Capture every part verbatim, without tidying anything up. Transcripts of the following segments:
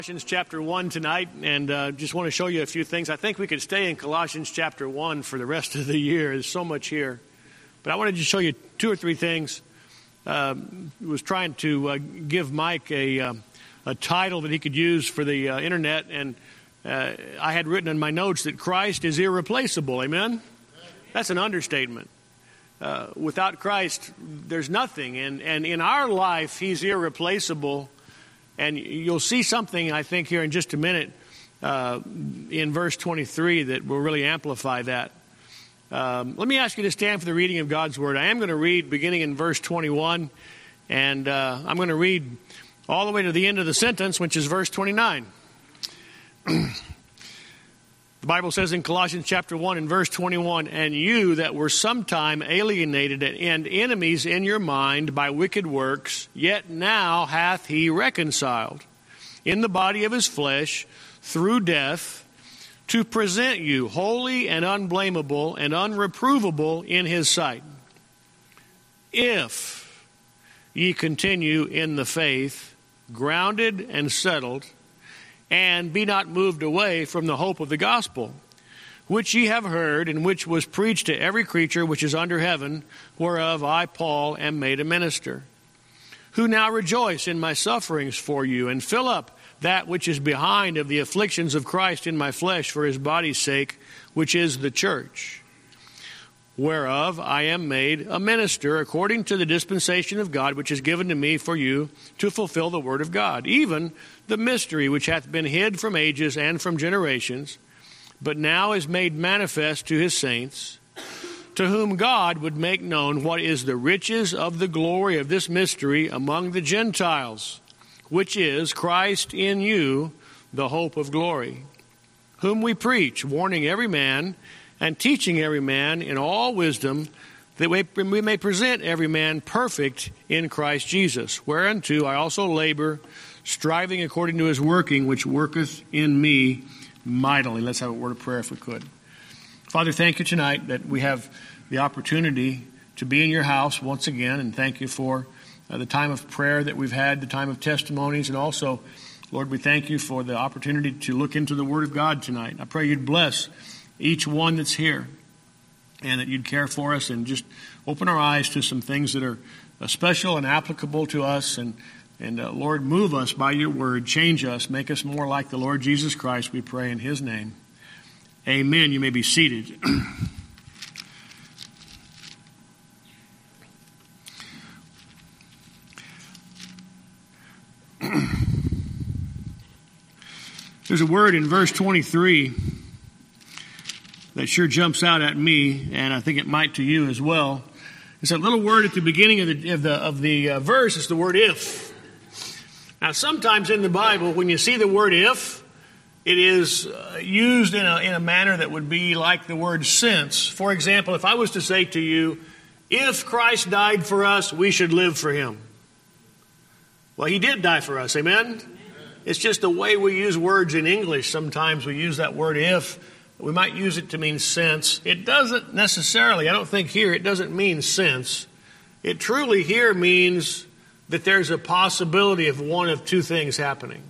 Colossians chapter one tonight, and uh, just want to show you a few things. I think we could stay in Colossians chapter one for the rest of the year. There's so much here. But I wanted to show you two or three things. Uh, was trying to uh, give Mike a, uh, a title that he could use for the uh, internet, and uh, I had written in my notes that Christ is irreplaceable. Amen? That's an understatement. Uh, without Christ, there's nothing. And, and in our life, He's irreplaceable. And you'll see something, I think, here in just a minute uh, in verse twenty-three that will really amplify that. Um, let me ask you to stand for the reading of God's Word. I am going to read beginning in verse twenty-one, and uh, I'm going to read all the way to the end of the sentence, which is verse twenty-nine. The Bible says in Colossians chapter one and verse twenty-one, "And you that were sometime alienated and enemies in your mind by wicked works, yet now hath He reconciled in the body of His flesh through death, to present you holy and unblameable and unreprovable in His sight. If ye continue in the faith, grounded and settled, and be not moved away from the hope of the gospel, which ye have heard, and which was preached to every creature which is under heaven, whereof I, Paul, am made a minister, who now rejoice in my sufferings for you, and fill up that which is behind of the afflictions of Christ in my flesh for His body's sake, which is the church, whereof I am made a minister according to the dispensation of God, which is given to me for you to fulfill the word of God, even the mystery which hath been hid from ages and from generations, but now is made manifest to His saints, to whom God would make known what is the riches of the glory of this mystery among the Gentiles, which is Christ in you, the hope of glory, whom we preach, warning every man and teaching every man in all wisdom, that we may present every man perfect in Christ Jesus, whereunto I also labor, striving according to His working, which worketh in me mightily." Let's have a word of prayer if we could. Father, thank you tonight that we have the opportunity to be in your house once again, and thank you for uh, the time of prayer that we've had, the time of testimonies, and also, Lord, we thank you for the opportunity to look into the Word of God tonight. I pray you'd bless each one that's here, and that you'd care for us and just open our eyes to some things that are uh, special and applicable to us. And, and uh, Lord, move us by your word. Change us. Make us more like the Lord Jesus Christ, we pray in His name. Amen. You may be seated. There's a word in verse twenty-three that sure jumps out at me, and I think it might to you as well. It's a little word at the beginning of the of the, of the uh, verse. It's the word "if." Now, sometimes in the Bible, when you see the word "if," it is uh, used in a in a manner that would be like the word "since." For example, if I was to say to you, "If Christ died for us, we should live for Him." Well, He did die for us. Amen? It's just the way we use words in English. Sometimes we use that word "if." We might use it to mean since. It doesn't necessarily, I don't think here, it doesn't mean since. It truly here means that there's a possibility of one of two things happening.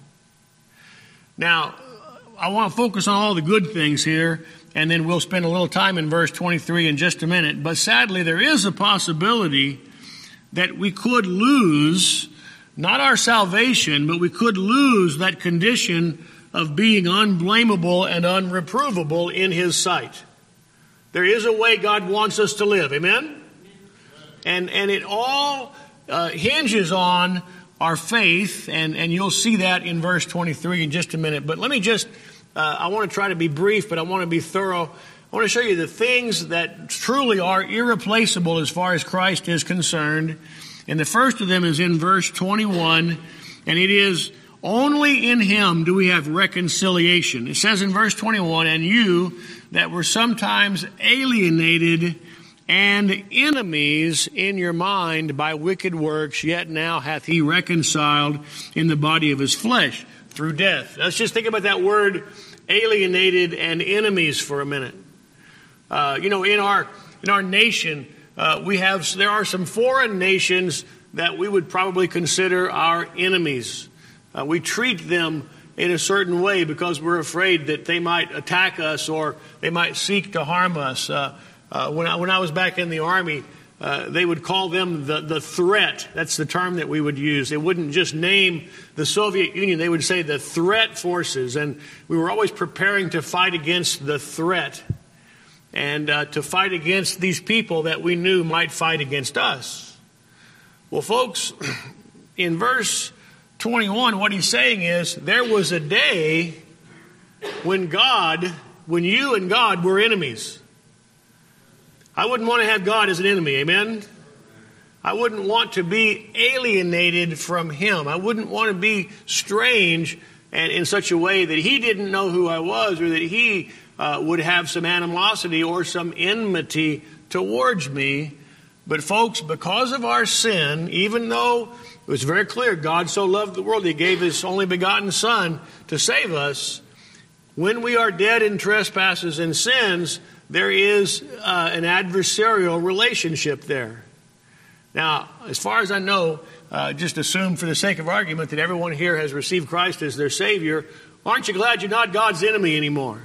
Now, I want to focus on all the good things here, and then we'll spend a little time in verse twenty-three in just a minute. But sadly, there is a possibility that we could lose, not our salvation, but we could lose that condition of being unblameable and unreprovable in His sight. There is a way God wants us to live. Amen? And and it all uh, hinges on our faith, and, and you'll see that in verse twenty-three in just a minute. But let me just, uh, I want to try to be brief, but I want to be thorough. I want to show you the things that truly are irreplaceable as far as Christ is concerned. And the first of them is in verse twenty-one, and it is, "Only in Him do we have reconciliation." It says in verse twenty-one, "And you that were sometimes alienated and enemies in your mind by wicked works, yet now hath He reconciled in the body of His flesh through death." Let's just think about that word alienated and enemies for a minute. Uh, you know, in our in our nation, uh, we have there are some foreign nations that we would probably consider our enemies. Uh, we treat them in a certain way because we're afraid that they might attack us or they might seek to harm us. Uh, uh, when I, when I was back in the Army, uh, they would call them the, the threat. That's the term that we would use. They wouldn't just name the Soviet Union. They would say the threat forces. And we were always preparing to fight against the threat and uh, to fight against these people that we knew might fight against us. Well, folks, in verse twenty-one, what he's saying is there was a day when God, when you and God were enemies. I wouldn't want to have God as an enemy, amen? I wouldn't want to be alienated from him. I wouldn't want to be strange and in such a way that he didn't know who I was or that he uh, would have some animosity or some enmity towards me. But folks, because of our sin, even though it was very clear God so loved the world, he gave his only begotten Son to save us, when we are dead in trespasses and sins, there is uh, an adversarial relationship there. Now, as far as I know, uh, just assume for the sake of argument that everyone here has received Christ as their Savior. Aren't you glad you're not God's enemy anymore?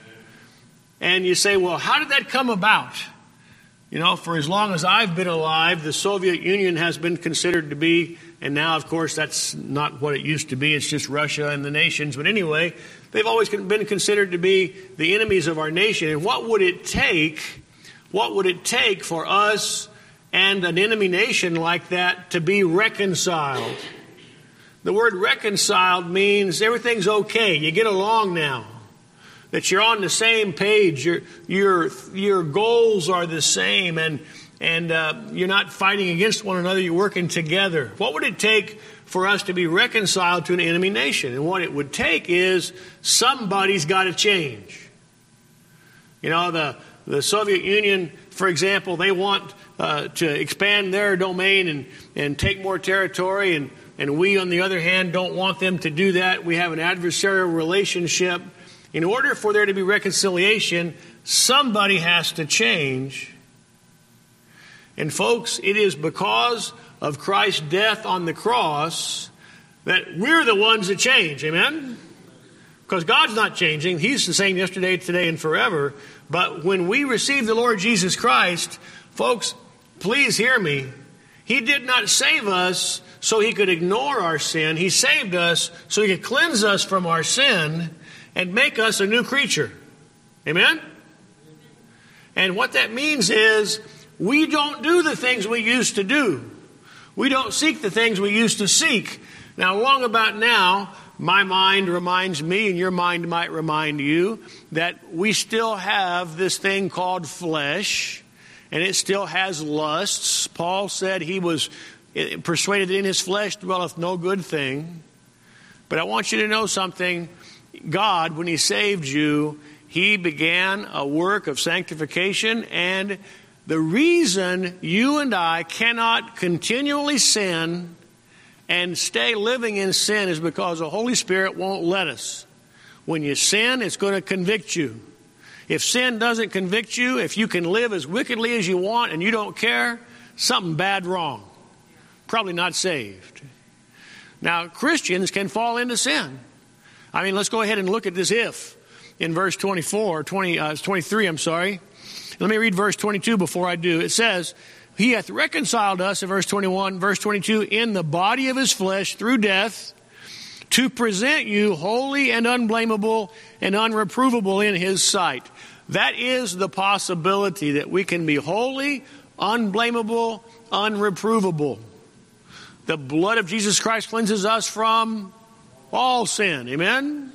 And you say, well, how did that come about? You know, for as long as I've been alive, the Soviet Union has been considered to be, and now, of course, that's not what it used to be. It's just Russia and the nations. But anyway, they've always been considered to be the enemies of our nation. And what would it take, what would it take for us and an enemy nation like that to be reconciled? The word reconciled means everything's okay. You get along now. That you're on the same page, your your your goals are the same, and and uh, you're not fighting against one another. You're working together. What would it take for us to be reconciled to an enemy nation? And what it would take is somebody's got to change. You know, the the Soviet Union, for example, they want uh, to expand their domain and and take more territory, and and we, on the other hand, don't want them to do that. We have an adversarial relationship. In order for there to be reconciliation, somebody has to change. And folks, it is because of Christ's death on the cross that we're the ones that change. Amen? Because God's not changing. He's the same yesterday, today, and forever. But when we receive the Lord Jesus Christ, folks, please hear me. He did not save us so he could ignore our sin. He saved us so he could cleanse us from our sin and make us a new creature. Amen? And what that means is we don't do the things we used to do. We don't seek the things we used to seek. Now, along about now, my mind reminds me, and your mind might remind you, that we still have this thing called flesh, and it still has lusts. Paul said he was persuaded that in his flesh dwelleth no good thing. But I want you to know something. God, when he saved you, he began a work of sanctification, and the reason you and I cannot continually sin and stay living in sin is because the Holy Spirit won't let us. When you sin, it's going to convict you. If sin doesn't convict you, if you can live as wickedly as you want and you don't care, something bad wrong. Probably not saved. Now, Christians can fall into sin. I mean, let's go ahead and look at this if in verse twenty-four, twenty, uh, twenty-three, I'm sorry. Let me read verse twenty-two before I do. It says, he hath reconciled us, in verse twenty-one, verse twenty-two, in the body of his flesh through death, to present you holy and unblameable and unreprovable in his sight. That is the possibility that we can be holy, unblameable, unreprovable. The blood of Jesus Christ cleanses us from all sin. Amen?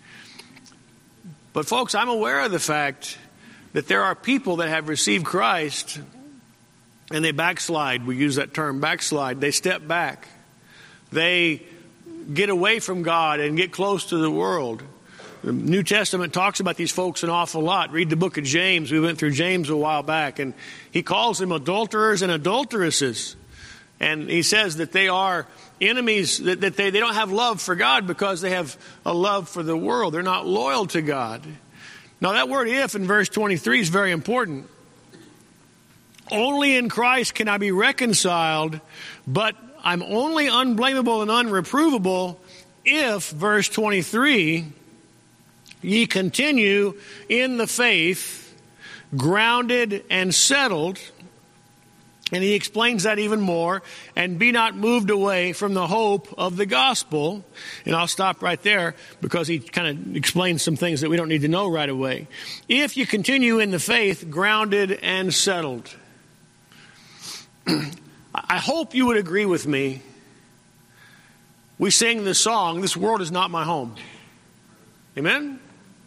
But folks, I'm aware of the fact that there are people that have received Christ and they backslide. We use that term, backslide. They step back. They get away from God and get close to the world. The New Testament talks about these folks an awful lot. Read the book of James. We went through James a while back, and he calls them adulterers and adulteresses. And he says that they are enemies, that, that they, they don't have love for God because they have a love for the world. They're not loyal to God. Now that word if in verse twenty-three is very important. Only in Christ can I be reconciled, but I'm only unblameable and unreprovable if, verse twenty-three, ye continue in the faith, grounded and settled, and he explains that even more, and be not moved away from the hope of the gospel. And I'll stop right there because he kind of explains some things that we don't need to know right away. If you continue in the faith, grounded and settled. I hope you would agree with me. We sing the song, "This world is not my home." Amen?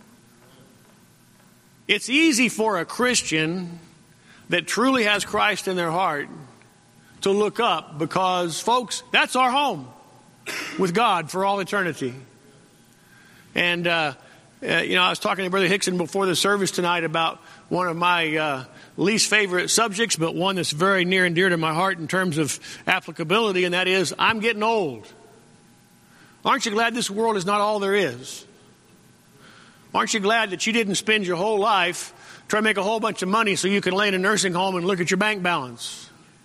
It's easy for a Christian that truly has Christ in their heart to look up because, folks, that's our home with God for all eternity. And, uh, uh, you know, I was talking to Brother Hickson before the service tonight about one of my uh, least favorite subjects, but one that's very near and dear to my heart in terms of applicability, and that is, I'm getting old. Aren't you glad this world is not all there is? Aren't you glad that you didn't spend your whole life trying to make a whole bunch of money so you can lay in a nursing home and look at your bank balance?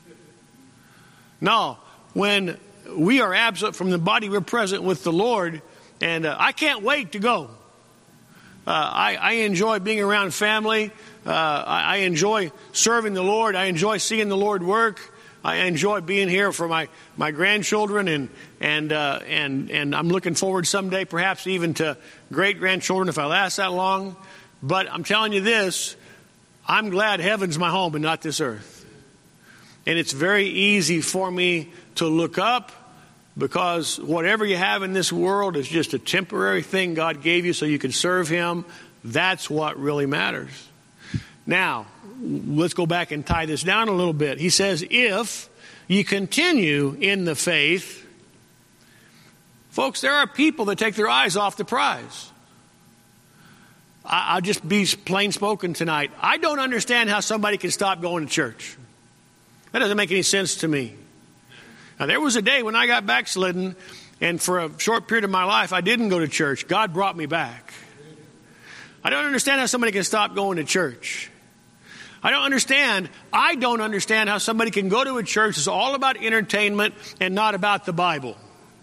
No. When we are absent from the body, we're present with the Lord, and uh, I can't wait to go. Uh, I, I enjoy being around family. Uh, I, I enjoy serving the Lord. I enjoy seeing the Lord work. I enjoy being here for my, my grandchildren, and and uh, and and I'm looking forward someday, perhaps even to great grandchildren if I last that long. But I'm telling you this: I'm glad heaven's my home and not this earth. And it's very easy for me to look up, because whatever you have in this world is just a temporary thing God gave you so you can serve Him. That's what really matters. Now, let's go back and tie this down a little bit. He says, if you continue in the faith. Folks, there are people that take their eyes off the prize. I'll just be plain spoken tonight. I don't understand how somebody can stop going to church. That doesn't make any sense to me. Now, there was a day when I got backslidden, and for a short period of my life, I didn't go to church. God brought me back. I don't understand how somebody can stop going to church. I don't understand. I don't understand how somebody can go to a church that's all about entertainment and not about the Bible.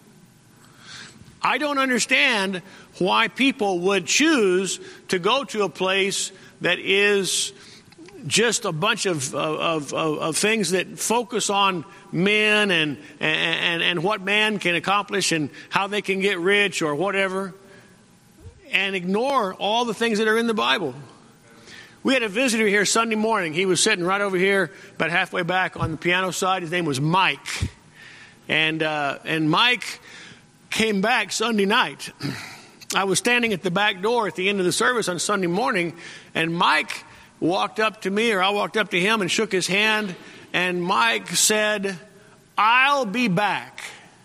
I don't understand why people would choose to go to a place that is just a bunch of of, of, of things that focus on men and, and and what man can accomplish and how they can get rich or whatever, and ignore all the things that are in the Bible. We had a visitor here Sunday morning. He was sitting right over here, about halfway back on the piano side. His name was Mike, and uh, and Mike came back Sunday night. I was standing at the back door at the end of the service on Sunday morning, and Mike walked up to me, or I walked up to him and shook his hand, and Mike said, "I'll be back."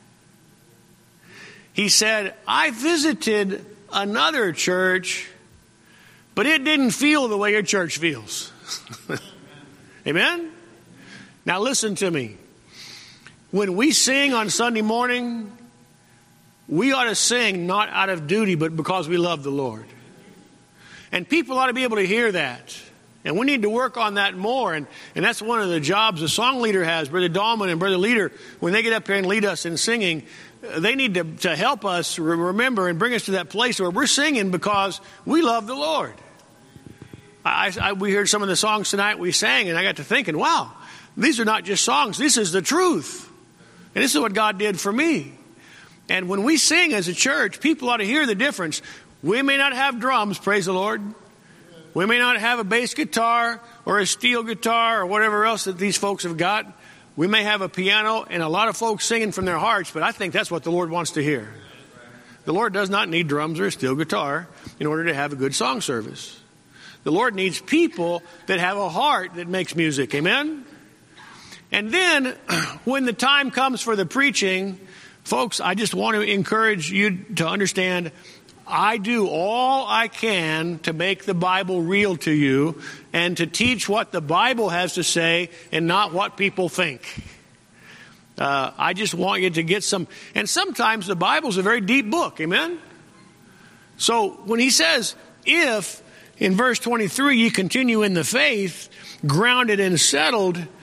He said, "I visited another church, but it didn't feel the way your church feels." Amen? Now listen to me. When we sing on Sunday morning, we ought to sing not out of duty, but because we love the Lord. And people ought to be able to hear that. And we need to work on that more. And, and that's one of the jobs the song leader has, Brother Dahlman and Brother Leader. When they get up here and lead us in singing, they need to, to help us re- remember and bring us to that place where we're singing because we love the Lord. I, I, we heard some of the songs tonight we sang, and I got to thinking, wow, these are not just songs. This is the truth. And this is what God did for me. And when we sing as a church, people ought to hear the difference. We may not have drums, praise the Lord. We may not have a bass guitar or a steel guitar or whatever else that these folks have got. We may have a piano and a lot of folks singing from their hearts, but I think that's what the Lord wants to hear. The Lord does not need drums or a steel guitar in order to have a good song service. The Lord needs people that have a heart that makes music. Amen? And then when the time comes for the preaching, folks, I just want to encourage you to understand, I do all I can to make the Bible real to you and to teach what the Bible has to say and not what people think. Uh, I just want you to get some, and sometimes the Bible's a very deep book, amen? So when he says, if, in verse twenty-three, you continue in the faith, grounded and settled,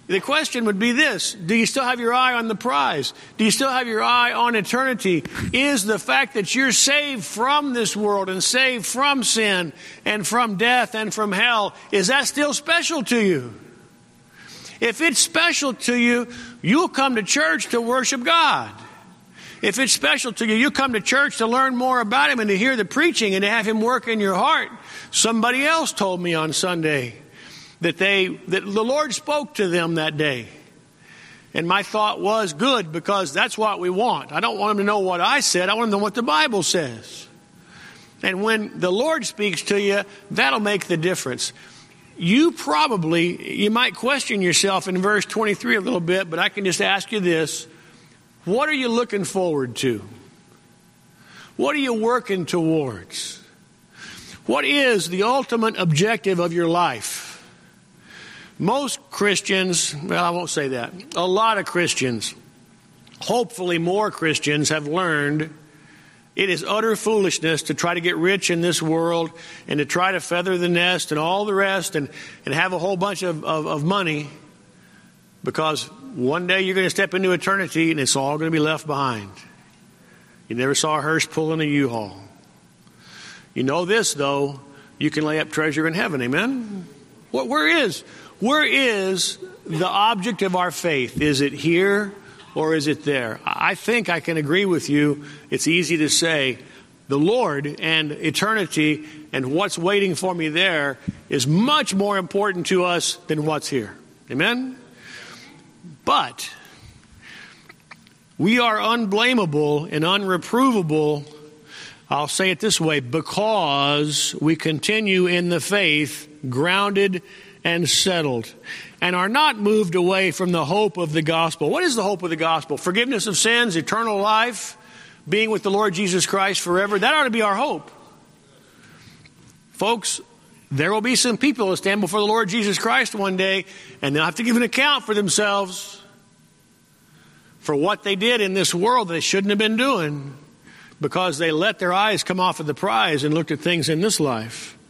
The question would be this: do you still have your eye on the prize? Do you still have your eye on eternity? Is the fact that you're saved from this world and saved from sin and from death and from hell, is that still special to you? If it's special to you, you'll come to church to worship God. If it's special to you, you come to church to learn more about Him and to hear the preaching and to have Him work in your heart. Somebody else told me on Sunday that they that the Lord spoke to them that day. And my thought was, good, because that's what we want. I don't want them to know what I said. I want them to know what the Bible says. And when the Lord speaks to you, that'll make the difference. You probably, you might question yourself in verse twenty-three a little bit, but I can just ask you this. What are you looking forward to? What are you working towards? What is the ultimate objective of your life? Most Christians, well, I won't say that. A lot of Christians, hopefully more Christians, have learned it is utter foolishness to try to get rich in this world and to try to feather the nest and all the rest and, and have a whole bunch of, of, of money, because one day you're going to step into eternity and it's all going to be left behind. You never saw a hearse pulling a U-Haul. You know this, though, you can lay up treasure in heaven. Amen? What, where is... Where is the object of our faith? Is it here or is it there? I think I can agree with you. It's easy to say the Lord and eternity and what's waiting for me there is much more important to us than what's here. Amen? But we are unblameable and unreprovable, I'll say it this way, because we continue in the faith, grounded and settled, and are not moved away from the hope of the gospel. What is the hope of the gospel? Forgiveness of sins, eternal life, being with the Lord Jesus Christ forever. That ought to be our hope. Folks, there will be some people that stand before the Lord Jesus Christ one day, and they'll have to give an account for themselves for what they did in this world they shouldn't have been doing, because they let their eyes come off of the prize and looked at things in this life.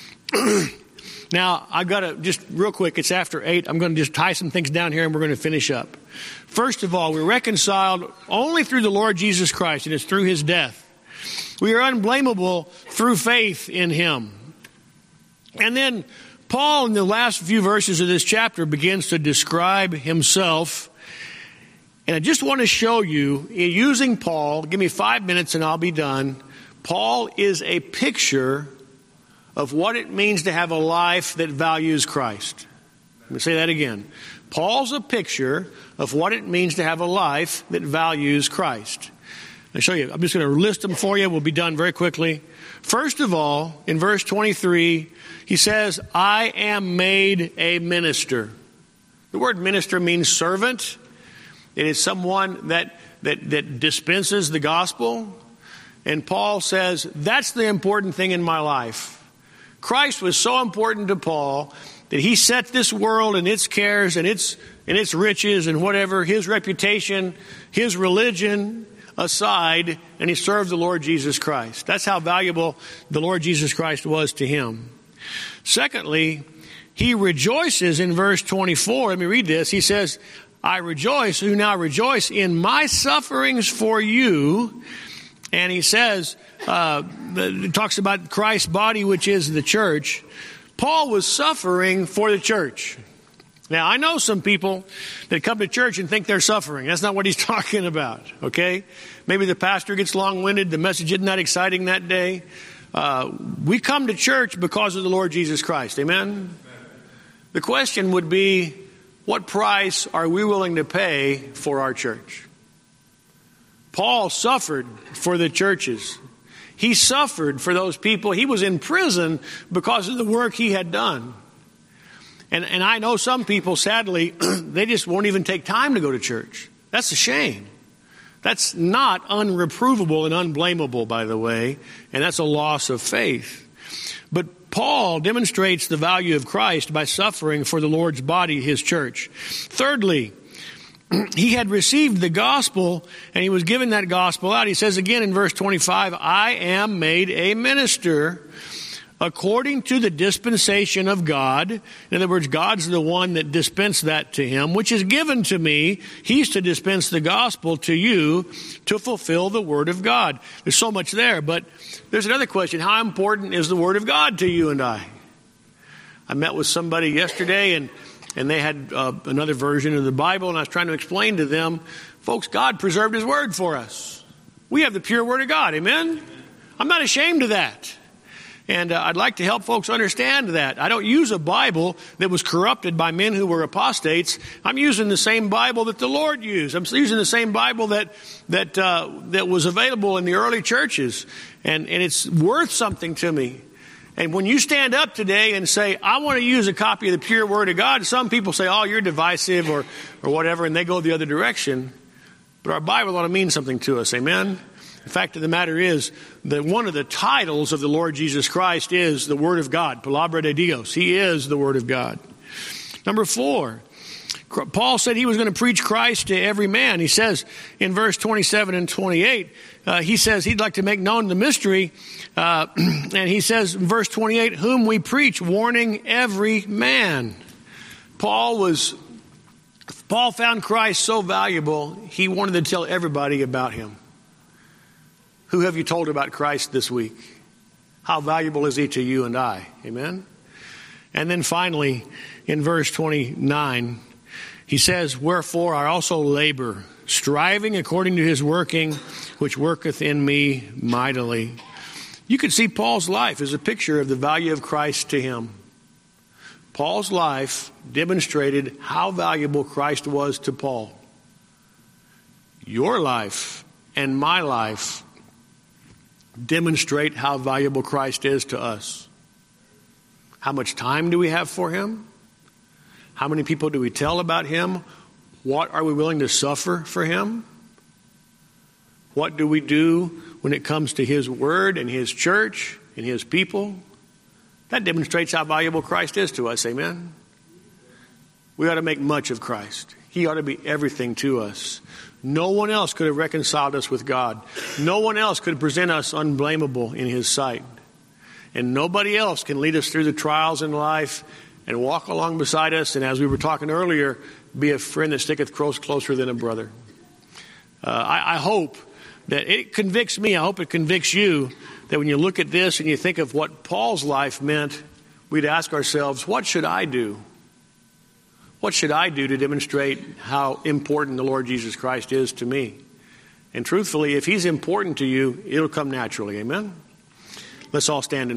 Now, I've got to, just real quick, it's after eight. I'm going to just tie some things down here and we're going to finish up. First of all, we're reconciled only through the Lord Jesus Christ, and it's through His death. We are unblameable through faith in Him. And then Paul, in the last few verses of this chapter, begins to describe himself. And I just want to show you, using Paul, give me five minutes and I'll be done. Paul is a picture of what it means to have a life that values Christ. Let me say that again. Paul's a picture of what it means to have a life that values Christ. I'll show you. I'm just going to list them for you. We'll be done very quickly. First of all, in verse twenty-three, he says, I am made a minister. The word minister means servant. It is someone that, that, that dispenses the gospel. And Paul says, that's the important thing in my life. Christ was so important to Paul that he set this world and its cares and its and its riches and whatever, his reputation, his religion aside, and he served the Lord Jesus Christ. That's how valuable the Lord Jesus Christ was to him. Secondly, he rejoices in verse twenty-four. Let me read this. He says, I rejoice, who now rejoice in my sufferings for you. And he says, uh, it talks about Christ's body, which is the church. Paul was suffering for the church. Now, I know some people that come to church and think they're suffering. That's not what he's talking about, okay? Maybe the pastor gets long-winded. The message isn't that exciting that day. Uh, we come to church because of the Lord Jesus Christ. Amen? The question would be, what price are we willing to pay for our church? Paul suffered for the churches. He suffered for those people. He was in prison because of the work he had done. And, and I know some people, sadly, they just won't even take time to go to church. That's a shame. That's not unreprovable and unblameable, by the way, and that's a loss of faith. But Paul demonstrates the value of Christ by suffering for the Lord's body, his church. Thirdly, he had received the gospel, and he was giving that gospel out. He says again in verse twenty-five, I am made a minister according to the dispensation of God. In other words, God's the one that dispensed that to him, which is given to me. He's to dispense the gospel to you to fulfill the word of God. There's so much there, but there's another question. How important is the word of God to you and I? I met with somebody yesterday, and, and they had uh, another version of the Bible, and I was trying to explain to them, folks, God preserved his word for us. We have the pure word of God, amen? I'm not ashamed of that. And uh, I'd like to help folks understand that. I don't use a Bible that was corrupted by men who were apostates. I'm using the same Bible that the Lord used. I'm using the same Bible that that uh, that was available in the early churches. And, and it's worth something to me. And when you stand up today and say, I want to use a copy of the pure word of God, some people say, oh, you're divisive or, or whatever, and they go the other direction. But our Bible ought to mean something to us, amen? The fact of the matter is that one of the titles of the Lord Jesus Christ is the Word of God, Palabra de Dios. He is the Word of God. Number four, Paul said he was going to preach Christ to every man. He says in verse twenty-seven and twenty-eight, uh, he says he'd like to make known the mystery. Uh, and he says in verse twenty-eight, whom we preach, warning every man. Paul was, Paul found Christ so valuable, he wanted to tell everybody about him. Who have you told about Christ this week? How valuable is he to you and I? Amen? And then finally, in verse twenty-nine, he says, wherefore I also labor, striving according to his working, which worketh in me mightily. You could see Paul's life as a picture of the value of Christ to him. Paul's life demonstrated how valuable Christ was to Paul. Your life and my life demonstrate how valuable Christ is to us. How much time do we have for him? How many people do we tell about him? What are we willing to suffer for him? What do we do when it comes to his word and his church and his people? That demonstrates how valuable Christ is to us, amen? We ought to make much of Christ. He ought to be everything to us. No one else could have reconciled us with God. No one else could present us unblameable in his sight. And nobody else can lead us through the trials in life and walk along beside us, and as we were talking earlier, be a friend that sticketh close, closer than a brother. Uh, I, I hope that it convicts me, I hope it convicts you, that when you look at this and you think of what Paul's life meant, we'd ask ourselves, what should I do? What should I do to demonstrate how important the Lord Jesus Christ is to me? And truthfully, if he's important to you, it'll come naturally, amen? Let's all stand and